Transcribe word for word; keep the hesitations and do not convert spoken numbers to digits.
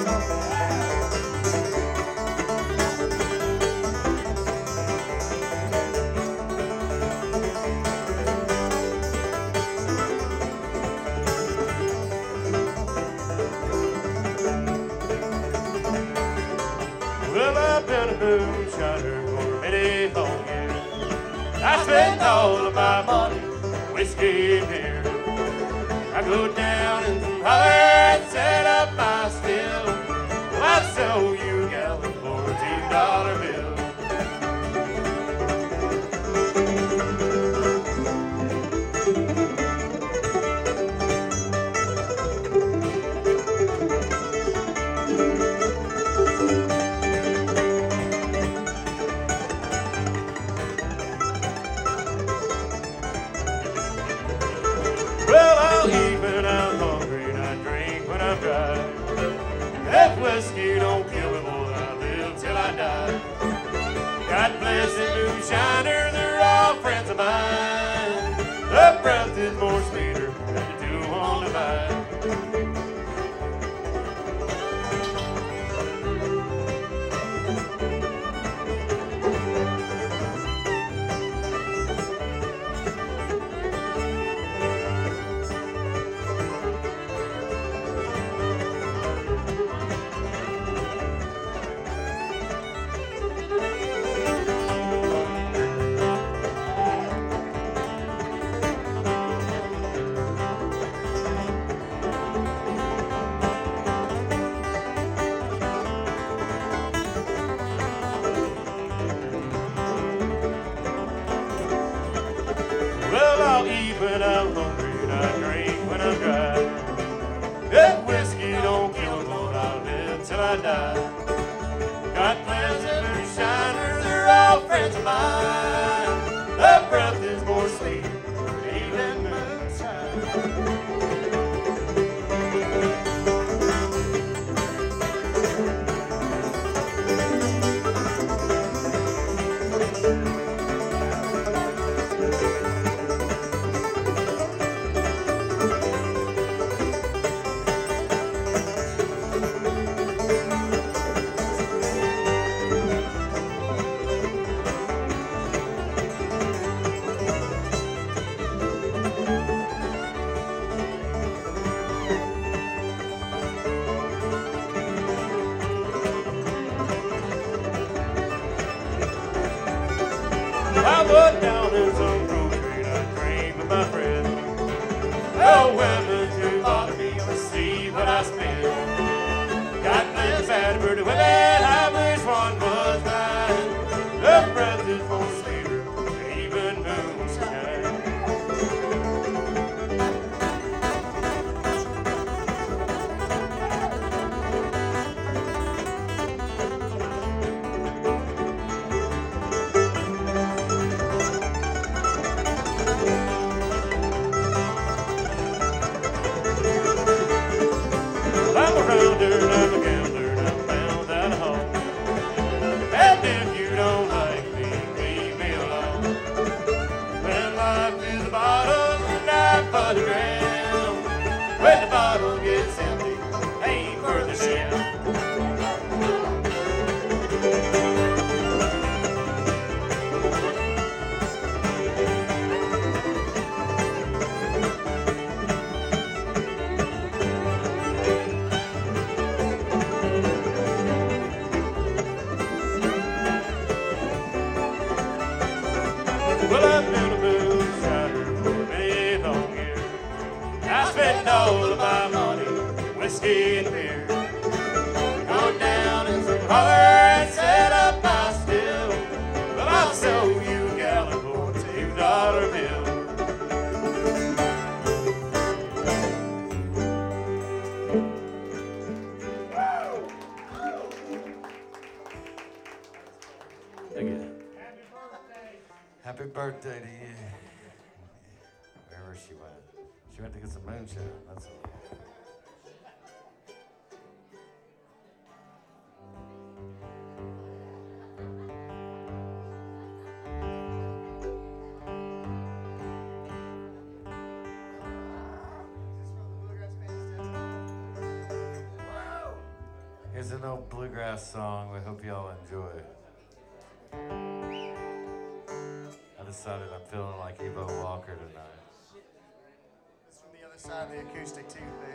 Well, I've been a moonshiner for many long years. I spent all of my money whiskey and beer. I go down and holler and set up my still. Well, I'll sell you a gallon for a two dollar bill. Well, I'll eat when I'm hungry and I drink when I'm dry. That whiskey don't kill me, boy, I live till I die. God bless the moonshiner, they're all friends of mine. The breath is more sweeter than the two on the vine. Well, I'll eat when I'm hungry and I drink when I'm dry. That whiskey don't kill me, Lord, I'll live till I die. God bless the moonshiner, they're all friends of mine. The breath is more sweet than even moonshine. I was down in some grocery and I drank with my friend. No women to bother me or see what I spend. God bless bad birdie women, I wish one was mine. The breath is more sweeter than even moonshine. I'm a rounder and I'm a gambler and I'm bound out of home. And if you don't like me, leave me alone. When life is a bottle and I'm for the ground. When the bottle gets empty, aim for the shell. Well, I've been a moonshiner for many long years. I spent all of my money, whiskey and beer. Go down and some holler and set up my still. Well, I'll sell you a gallon for a two dollar bill. Thank you. Happy birthday to you. Wherever she went. She went to get some moonshine. That's all. Here's an old bluegrass song we hope y'all enjoy. I decided I'm feeling like Evo Walker tonight. It's from the other side of the acoustic too, babe.